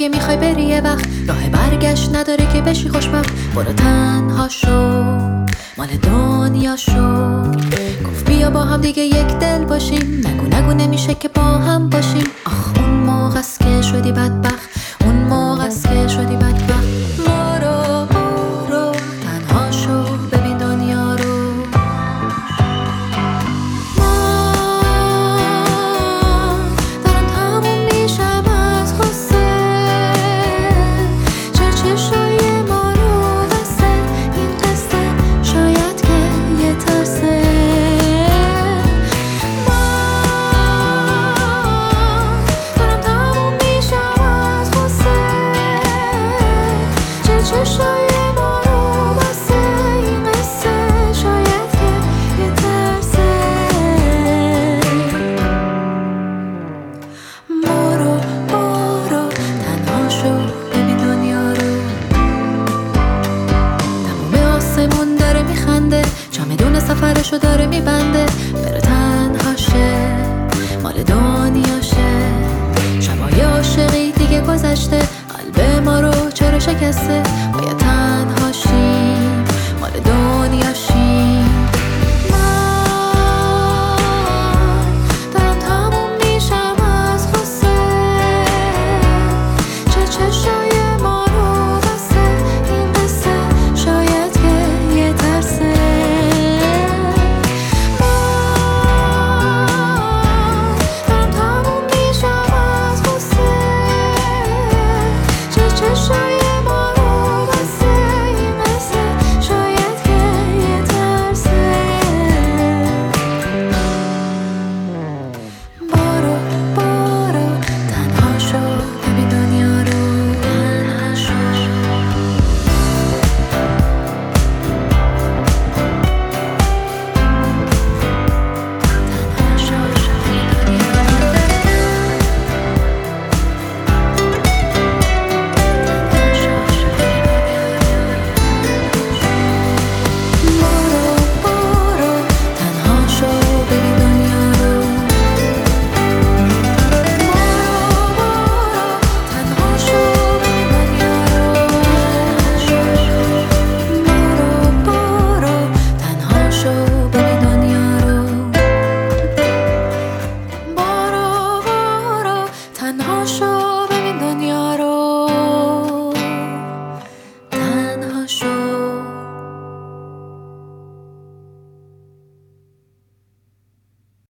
اگه میخوای بری یه وقت راه برگشت نداره که بشی خوشبخت. برو تنها شو، مال دنیا شو. گفت بیا با هم دیگه یک دل باشیم، نگو نمیشه که با هم باشیم. آخ اون موقع است که شدی بدبخت، اون موقع است که شدی بدبخت. برو تنها شو، ببین دنیا رو. دارم تموم میشم از غصه، چشای ما رو بسته این قصه، شاید که یه ترسه. دارم تموم میشم از غصه، چشای ما رو بسته این قصه، شاید که یه ترسه. برو تنها شو، ببین دنیا رو. تموم آسمون داره میخنده، چمدون سفرشو داره میبنده. بره تنها شه، مال دنیاشه. شبای عاشقی دیگه گذشته، قلب ما رو چرا شکسته؟ باید